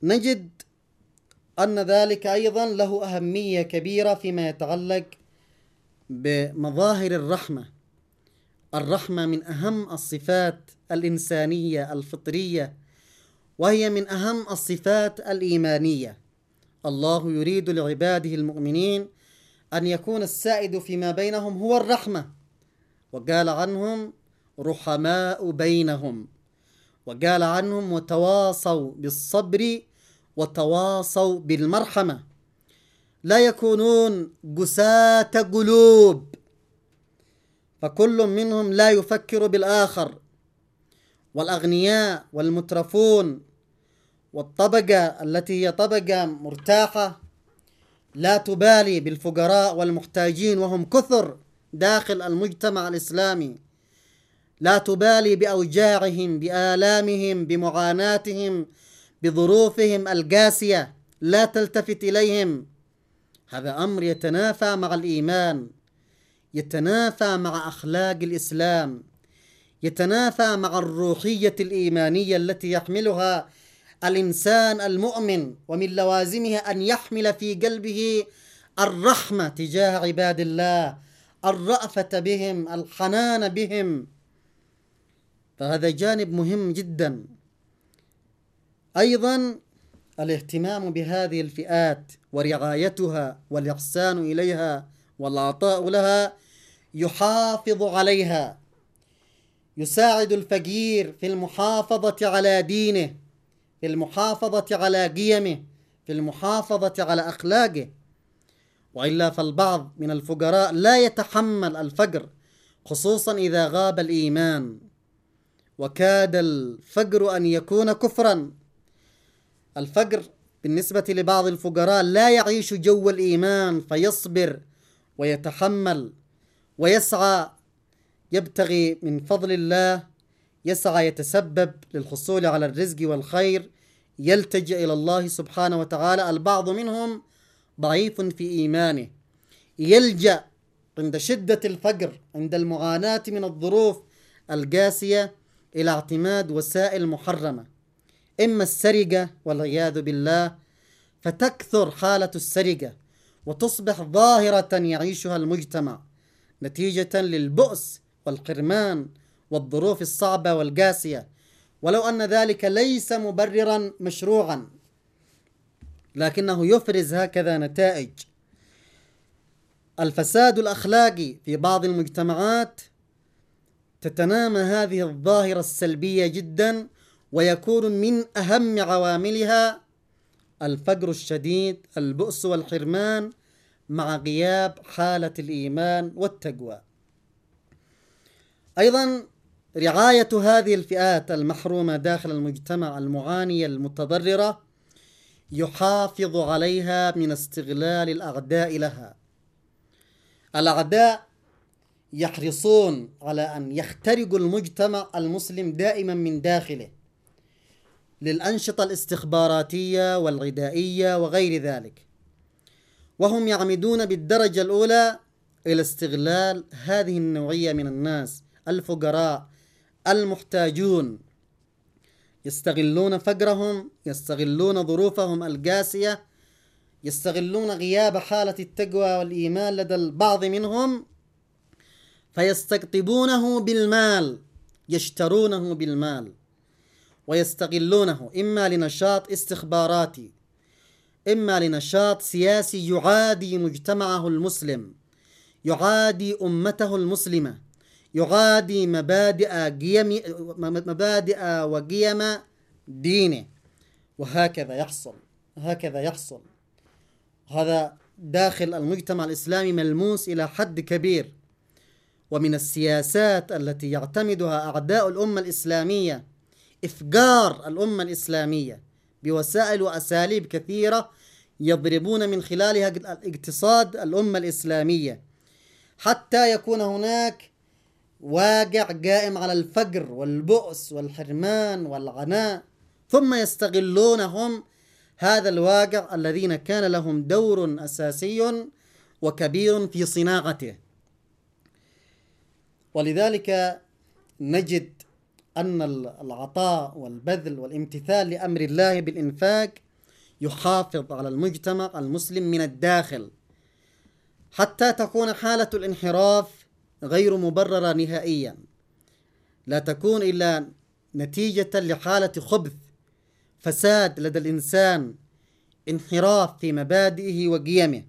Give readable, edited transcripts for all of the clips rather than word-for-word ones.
نجد أن ذلك أيضا له أهمية كبيرة فيما يتعلق بمظاهر الرحمة. الرحمة من أهم الصفات الإنسانية الفطرية، وهي من أهم الصفات الإيمانية. الله يريد لعباده المؤمنين أن يكون السائد فيما بينهم هو الرحمة، وقال عنهم رحماء بينهم، وقال عنهم وتواصوا بالصبر وتواصوا بالمرحمة. لا يكونون قساة قلوب، فكل منهم لا يفكر بالآخر. والأغنياء والمترفون والطبقة التي هي طبقة مرتاحة لا تبالي بالفقراء والمحتاجين، وهم كثر داخل المجتمع الإسلامي، لا تبالي بأوجاعهم، بآلامهم، بمعاناتهم، بظروفهم القاسية، لا تلتفت إليهم. هذا أمر يتنافى مع الإيمان، يتنافى مع أخلاق الإسلام، يتنافى مع الروحية الإيمانية التي يحملها الإنسان المؤمن، ومن لوازمها أن يحمل في قلبه الرحمة تجاه عباد الله، الرأفة بهم، الحنان بهم. فهذا جانب مهم جدا. أيضا الاهتمام بهذه الفئات ورعايتها والإحسان إليها والعطاء لها يحافظ عليها، يساعد الفقير في المحافظة على دينه، في المحافظة على قيمه، في المحافظة على أخلاقه. وإلا فالبعض من الفقراء لا يتحمل الفقر، خصوصا إذا غاب الإيمان، وكاد الفقر أن يكون كفرا. الفقر بالنسبة لبعض الفقراء لا يعيش جو الإيمان، فيصبر ويتحمل ويسعى، يبتغي من فضل الله، يسعى يتسبب للحصول على الرزق والخير، يلتجئ إلى الله سبحانه وتعالى. البعض منهم ضعيف في إيمانه، يلجأ عند شدة الفقر، عند المعاناة من الظروف القاسية، إلى اعتماد وسائل محرمة، إما السرقة والعياذ بالله، فتكثر حالة السرقة وتصبح ظاهرة يعيشها المجتمع نتيجة للبؤس والحرمان والظروف الصعبة والقاسية، ولو أن ذلك ليس مبررا مشروعا، لكنه يفرز هكذا نتائج. الفساد الأخلاقي في بعض المجتمعات تتنامى هذه الظاهرة السلبية جدا، ويكون من أهم عواملها الفقر الشديد، البؤس والحرمان، مع غياب حالة الإيمان والتقوى. أيضا رعاية هذه الفئات المحرومة داخل المجتمع المعانية المتضررة يحافظ عليها من استغلال الأعداء لها. الأعداء يحرصون على أن يخترقوا المجتمع المسلم دائما من داخله للأنشطة الاستخباراتية والعدائية وغير ذلك، وهم يعمدون بالدرجة الأولى إلى استغلال هذه النوعية من الناس، الفقراء المحتاجون. يستغلون فقرهم، يستغلون ظروفهم القاسية، يستغلون غياب حالة التقوى والإيمان لدى البعض منهم، فيستقطبونه بالمال، يشترونه بالمال ويستغلونه، إما لنشاط استخباراتي، إما لنشاط سياسي يعادي مجتمعه المسلم، يعادي أمته المسلمة، يعادي مبادئ وقيم دينه. وهكذا يحصل. هذا داخل المجتمع الإسلامي ملموس إلى حد كبير. ومن السياسات التي يعتمدها أعداء الأمة الإسلامية إفقار الأمة الإسلامية بوسائل وأساليب كثيرة يضربون من خلالها اقتصاد الأمة الإسلامية، حتى يكون هناك واقع قائم على الفقر والبؤس والحرمان والعناء، ثم يستغلونهم هذا الواقع الذين كان لهم دور أساسي وكبير في صناعته. ولذلك نجد أن العطاء والبذل والامتثال لأمر الله بالإنفاق يحافظ على المجتمع المسلم من الداخل حتى تكون حالة الانحراف غير مبررة نهائيا، لا تكون إلا نتيجة لحالة خبث، فساد لدى الإنسان، انحراف في مبادئه وقيمه.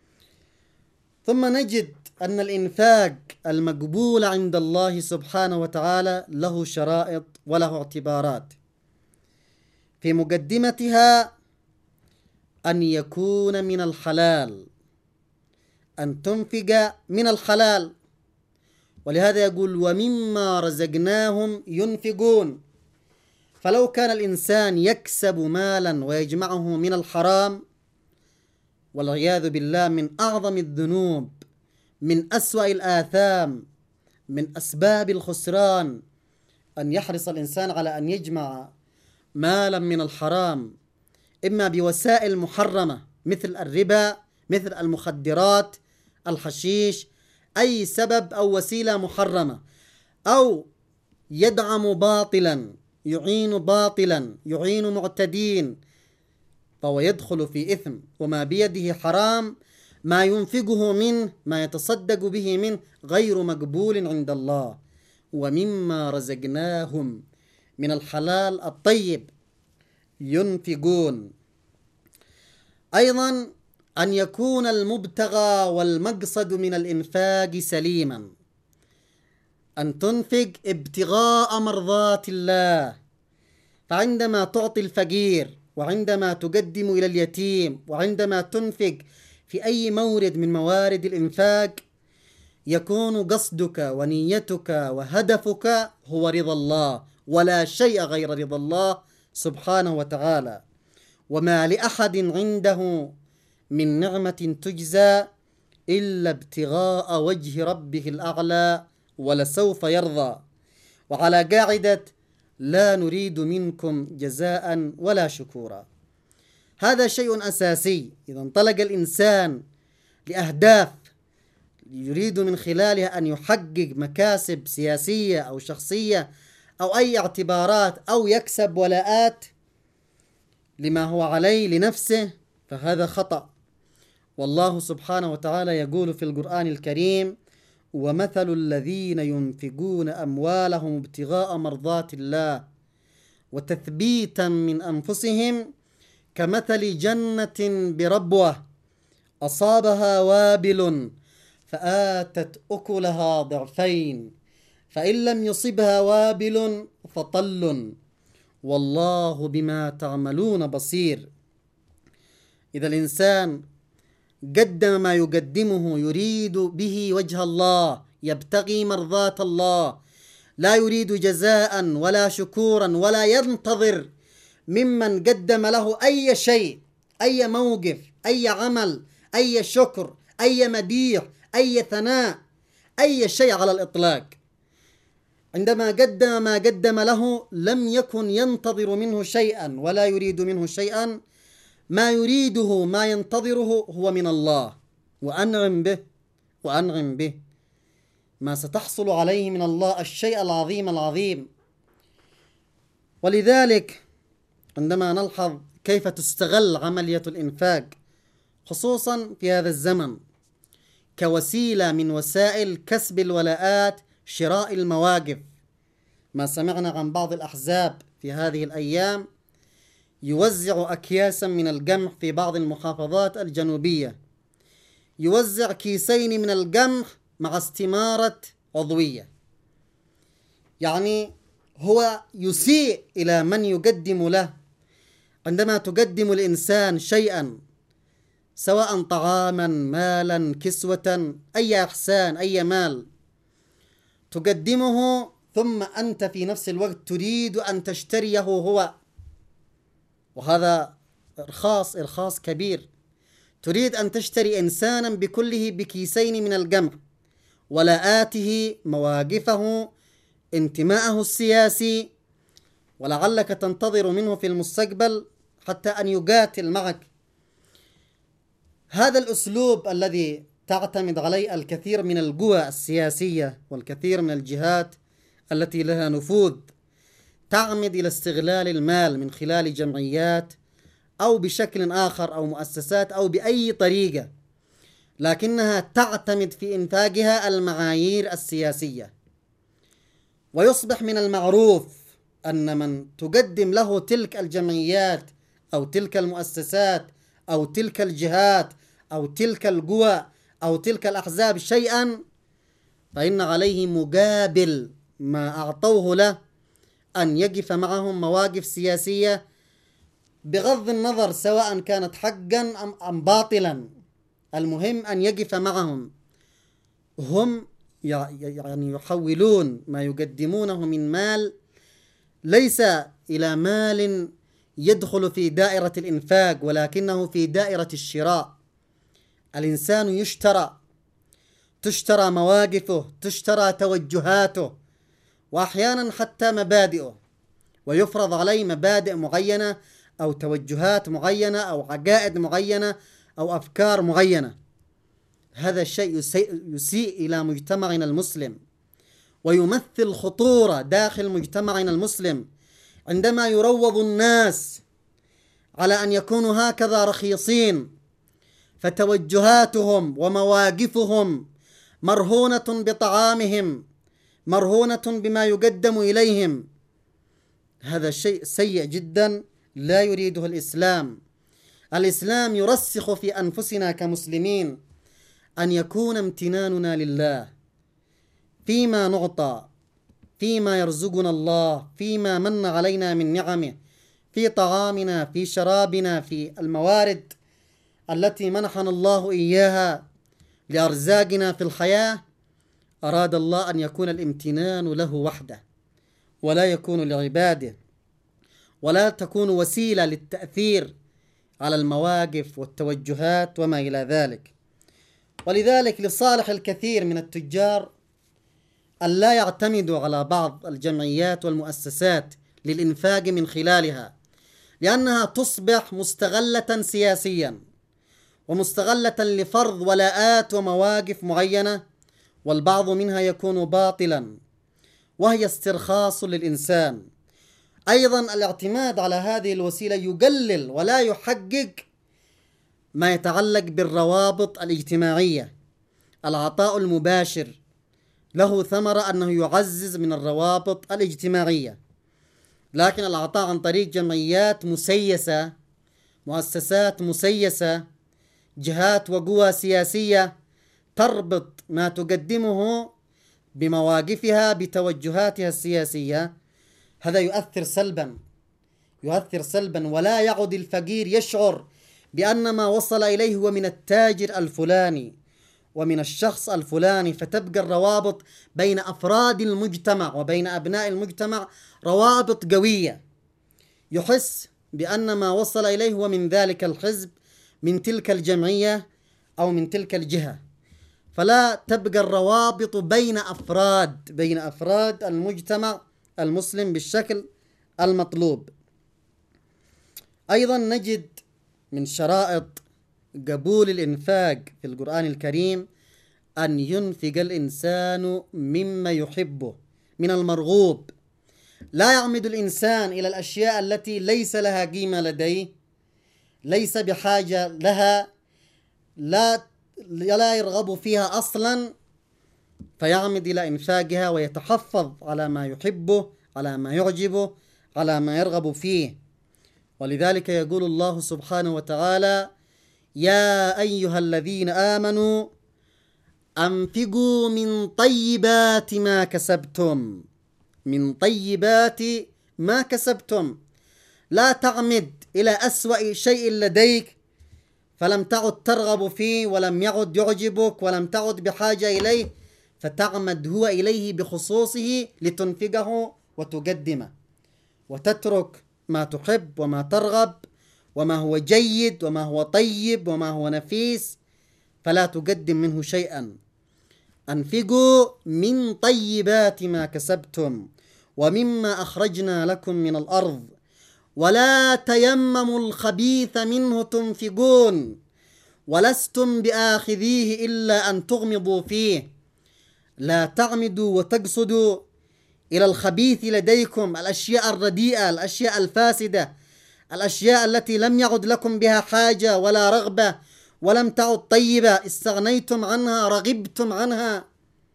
ثم نجد أن الإنفاق المقبول عند الله سبحانه وتعالى له شرائط وله اعتبارات، في مقدمتها أن يكون من الحلال، أن تنفق من الحلال. ولهذا يقول ومما رزقناهم ينفقون. فلو كان الإنسان يكسب مالا ويجمعه من الحرام، والعياذ بالله من أعظم الذنوب، من أسوأ الآثام، من أسباب الخسران، أن يحرص الإنسان على أن يجمع مالا من الحرام، إما بوسائل محرمة مثل الربا، مثل المخدرات، الحشيش، أي سبب أو وسيلة محرمة، أو يدعم باطلا، يعين باطلا، يعين معتدين، فهو يدخل في إثم. وما بيده حرام، ما ينفقه منه، ما يتصدق به منه غير مقبول عند الله. ومما رزقناهم من الحلال الطيب ينفقون. أيضا أن يكون المبتغى والمقصد من الإنفاق سليما، أن تنفق ابتغاء مرضات الله. فعندما تعطي الفقير، وعندما تقدم إلى اليتيم، وعندما تنفق في أي مورد من موارد الإنفاق، يكون قصدك ونيتك وهدفك هو رضا الله، ولا شيء غير رضا الله سبحانه وتعالى. وما لأحد عنده من نعمة تجزى إلا ابتغاء وجه ربه الأعلى ولسوف يرضى. وعلى قاعدة لا نريد منكم جزاء ولا شكورا. هذا شيء أساسي. إذا انطلق الإنسان لأهداف يريد من خلالها أن يحقق مكاسب سياسية أو شخصية أو أي اعتبارات، أو يكسب ولاءات لما هو عليه لنفسه، فهذا خطأ. والله سبحانه وتعالى يقول في القرآن الكريم ومثل الذين ينفقون أموالهم ابتغاء مرضات الله وتثبيتا من أنفسهم كمثل جنة بربوة أصابها وابل فآتت أكلها ضعفين فإن لم يصبها وابل فطل والله بما تعملون بصير. إذا الإنسان قدم ما يقدمه يريد به وجه الله، يبتغي مرضات الله، لا يريد جزاء ولا شكورا، ولا ينتظر ممن قدم له أي شيء، أي موقف، أي عمل، أي شكر، أي مديح، أي ثناء، أي شيء على الإطلاق. عندما قدم ما قدم له لم يكن ينتظر منه شيئا ولا يريد منه شيئا. ما يريده، ما ينتظره هو من الله. وأنعم به، وأنعم به، ما ستحصل عليه من الله الشيء العظيم العظيم. ولذلك عندما نلحظ كيف تستغل عملية الإنفاق خصوصا في هذا الزمن كوسيلة من وسائل كسب الولاءات، شراء المواقف، ما سمعنا عن بعض الأحزاب في هذه الأيام يوزع أكياسا من القمح في بعض المحافظات الجنوبية، يوزع كيسين من القمح مع استمارة عضوية. يعني هو يسيء إلى من يقدم له. عندما تقدم الإنسان شيئا سواء طعاما، مالا، كسوة، أي إحسان، أي مال تقدمه، ثم أنت في نفس الوقت تريد أن تشتريه هو، وهذا إرخاص كبير. تريد أن تشتري إنسانا بكله بكيسين من القمح، ولاءاته، مواقفه، انتماءه السياسي، ولعلك تنتظر منه في المستقبل حتى أن يقاتل معك. هذا الأسلوب الذي تعتمد عليه الكثير من القوى السياسية والكثير من الجهات التي لها نفوذ تعمد إلى استغلال المال من خلال جمعيات أو بشكل آخر أو مؤسسات أو بأي طريقة، لكنها تعتمد في إنتاجها المعايير السياسية. ويصبح من المعروف أن من تقدم له تلك الجمعيات أو تلك المؤسسات أو تلك الجهات أو تلك القوى أو تلك الأحزاب شيئا، فإن عليه مقابل ما أعطوه له أن يقف معهم مواقف سياسية، بغض النظر سواء كانت حقا أم باطلا، المهم أن يقف معهم. هم يعني يحولون ما يقدمونه من مال ليس إلى مال يدخل في دائرة الإنفاق، ولكنه في دائرة الشراء. الإنسان يشترى، تشترى مواقفه، تشترى توجهاته، وأحيانا حتى مبادئه، ويفرض عليه مبادئ معينة أو توجهات معينة أو عقائد معينة أو أفكار معينة. هذا الشيء يسيء إلى مجتمعنا المسلم، ويمثل خطورة داخل مجتمعنا المسلم عندما يروض الناس على أن يكونوا هكذا رخيصين، فتوجهاتهم ومواقفهم مرهونة بطعامهم، مرهونة بما يقدم إليهم. هذا شيء سيء جدا لا يريده الإسلام. الإسلام يرسخ في أنفسنا كمسلمين أن يكون امتناننا لله فيما نعطى، فيما يرزقنا الله، فيما من علينا من نعمه، في طعامنا، في شرابنا، في الموارد التي منحنا الله إياها لأرزاقنا في الحياة. أراد الله أن يكون الامتنان له وحده، ولا يكون لعباده، ولا تكون وسيلة للتأثير على المواقف والتوجهات وما إلى ذلك. ولذلك لصالح الكثير من التجار أن لا يعتمدوا على بعض الجمعيات والمؤسسات للإنفاق من خلالها، لأنها تصبح مستغلة سياسيا ومستغلة لفرض ولاءات ومواقف معينة، والبعض منها يكون باطلا وهي استرخاص للإنسان. أيضا الاعتماد على هذه الوسيلة يقلل ولا يحقق ما يتعلق بالروابط الاجتماعية. العطاء المباشر له ثمرة أنه يعزز من الروابط الاجتماعية، لكن العطاء عن طريق جمعيات مسيسة، مؤسسات مسيسة، جهات وقوى سياسية تربط ما تقدمه بمواقفها بتوجهاتها السياسية، هذا يؤثر سلبا، ولا يعد الفقير يشعر بأن ما وصل إليه هو من التاجر الفلاني ومن الشخص الفلاني، فتبقى الروابط بين أفراد المجتمع وبين أبناء المجتمع روابط قوية، يحس بأن ما وصل إليه هو من ذلك الحزب، من تلك الجمعية أو من تلك الجهة، فلا تبقى الروابط بين أفراد المجتمع المسلم بالشكل المطلوب. أيضا نجد من شرائط قبول الإنفاق في القرآن الكريم أن ينفق الإنسان مما يحبه من المرغوب. لا يعمد الإنسان إلى الأشياء التي ليس لها قيمة لديه، ليس بحاجة لها، لا يرغب فيها أصلا، فيعمد إلى إنفاقها ويتحفظ على ما يحبه، على ما يعجبه، على ما يرغب فيه. ولذلك يقول الله سبحانه وتعالى: يا أيها الذين آمنوا أنفقوا من طيبات ما كسبتم، من طيبات ما كسبتم. لا تعمد إلى أسوأ شيء لديك فلم تعد ترغب فيه ولم يعد يعجبك ولم تعد بحاجة إليه، فتعمد هو إليه بخصوصه لتنفقه وتقدمه، وتترك ما تحب وما ترغب وما هو جيد وما هو طيب وما هو نفيس، فلا تقدم منه شيئا. أنفقوا من طيبات ما كسبتم ومما أخرجنا لكم من الأرض ولا تيمموا الخبيث منه تنفقون ولستم بآخذيه إلا أن تغمضوا فيه. لا تعمدوا وتقصدوا إلى الخبيث لديكم، الأشياء الرديئة، الأشياء الفاسدة الأشياء التي لم يعد لكم بها حاجة ولا رغبة ولم تعد طيبة، استغنيتم عنها، رغبتم عنها،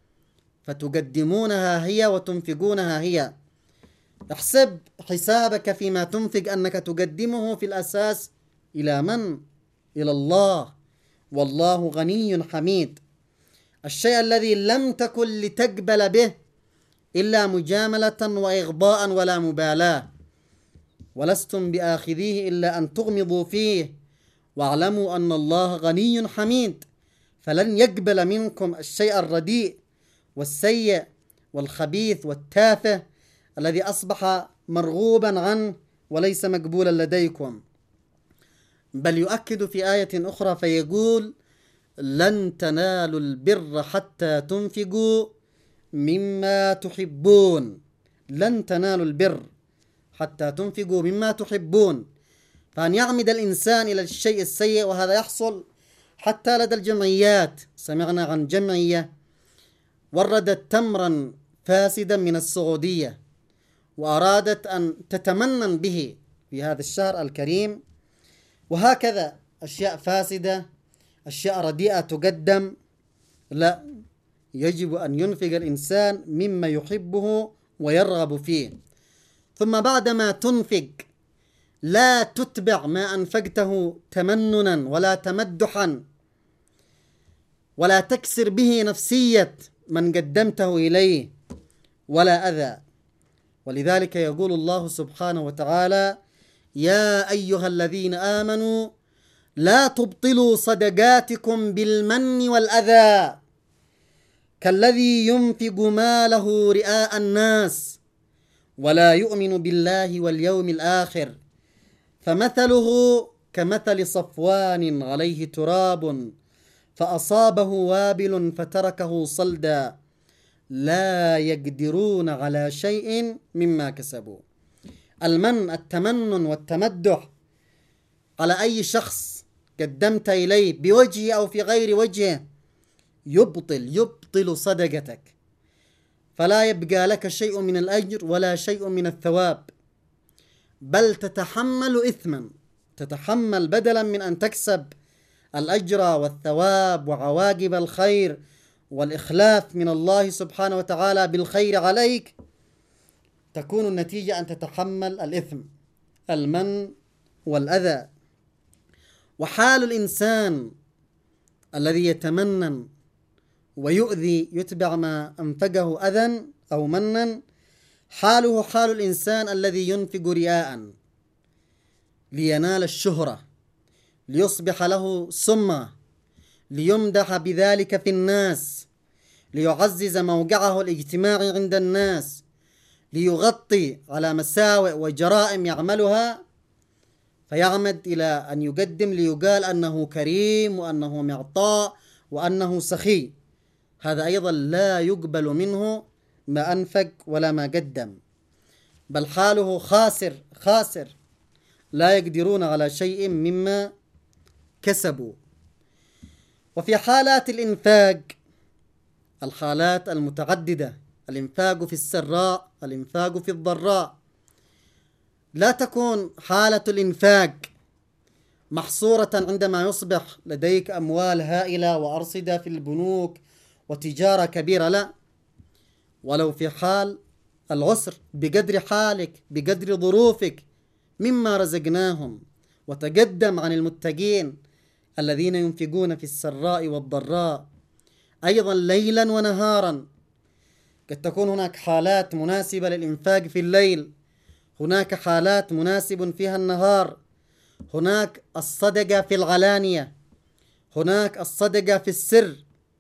فتقدمونها هي وتنفقونها هي. احسب حسابك فيما تنفق أنك تقدمه في الأساس إلى من؟ إلى الله، والله غني حميد. الشيء الذي لم تكن لتقبل به إلا مجاملة وإغضاء ولا مبالاة، ولستم بآخذيه إلا أن تغمضوا فيه، واعلموا أن الله غني حميد، فلن يقبل منكم الشيء الرديء والسيء والخبيث والتافه الذي أصبح مرغوبا عنه وليس مقبولا لديكم. بل يؤكد في آية أخرى فيقول: لن تنالوا البر حتى تنفقوا مما تحبون. لن تنالوا البر حتى تنفقوا مما تحبون. فأن يعمد الإنسان إلى الشيء السيء، وهذا يحصل حتى لدى الجمعيات. سمعنا عن جمعية وردت تمرا فاسدا من السعودية وأرادت أن تتمنن به في هذا الشهر الكريم، وهكذا أشياء فاسدة، أشياء رديئة تقدم. لا، يجب أن ينفق الإنسان مما يحبه ويرغب فيه. ثم بعدما تنفق لا تتبع ما أنفقته تمننا ولا تمدحا، ولا تكسر به نفسية من قدمته إليه ولا أذى. ولذلك يقول الله سبحانه وتعالى: يا أيها الذين آمنوا لا تبطلوا صدقاتكم بالمن والأذى كالذي ينفق ماله رئاء الناس ولا يؤمن بالله واليوم الآخر فمثله كمثل صفوان عليه تراب فأصابه وابل فتركه صلدا لا يقدرون على شيء مما كسبوا. المن، التمنن والتمدح على أي شخص قدمت إليه بوجهه أو في غير وجهه يبطل صدقتك، فلا يبقى لك شيء من الأجر ولا شيء من الثواب، بل تتحمل إثما، تتحمل بدلا من أن تكسب الأجر والثواب وعواقب الخير والإخلاف من الله سبحانه وتعالى بالخير عليك، تكون النتيجة أن تتحمل الإثم، المن والأذى. وحال الإنسان الذي يتمنن ويؤذي يتبع ما أنفقه أذى أو منا، حاله حال الإنسان الذي ينفق رياء لينال الشهرة، ليصبح له سمة، ليمدح بذلك في الناس، ليعزز موقعه الاجتماعي عند الناس، ليغطي على مساوئ وجرائم يعملها، فيعمد إلى أن يقدم ليقال أنه كريم وأنه معطاء وأنه سخي. هذا أيضا لا يقبل منه ما أنفق ولا ما قدم، بل حاله خاسر لا يقدرون على شيء مما كسبوا. وفي حالات الإنفاق الحالات المتعددة، الإنفاق في السراء، الإنفاق في الضراء، لا تكون حالة الإنفاق محصورة عندما يصبح لديك أموال هائلة وأرصدة في البنوك وتجارة كبيرة، لا، ولو في حال العسر بقدر حالك بقدر ظروفك مما رزقناهم. وتقدم عن المتقين الذين ينفقون في السراء والضراء أيضا ليلا ونهارا. قد تكون هناك حالات مناسبة للإنفاق في الليل، هناك حالات مناسب فيها النهار، هناك الصدقة في العلانية، هناك الصدقة في السر،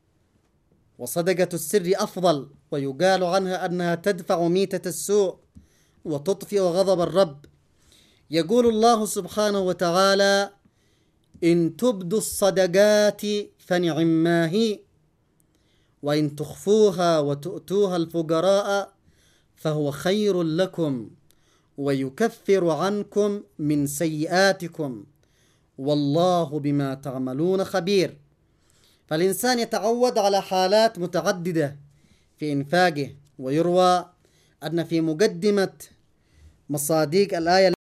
وصدقة السر أفضل، ويقال عنها أنها تدفع ميتة السوء وتطفئ غضب الرب. يقول الله سبحانه وتعالى: إن تبدوا الصدقات فنعما هي وإن تخفوها وتؤتوها الفقراء فهو خير لكم ويكفر عنكم من سيئاتكم والله بما تعملون خبير. فالإنسان يتعود على حالات متعددة في إنفاقه. ويروى أن في مقدمة مصادق الآية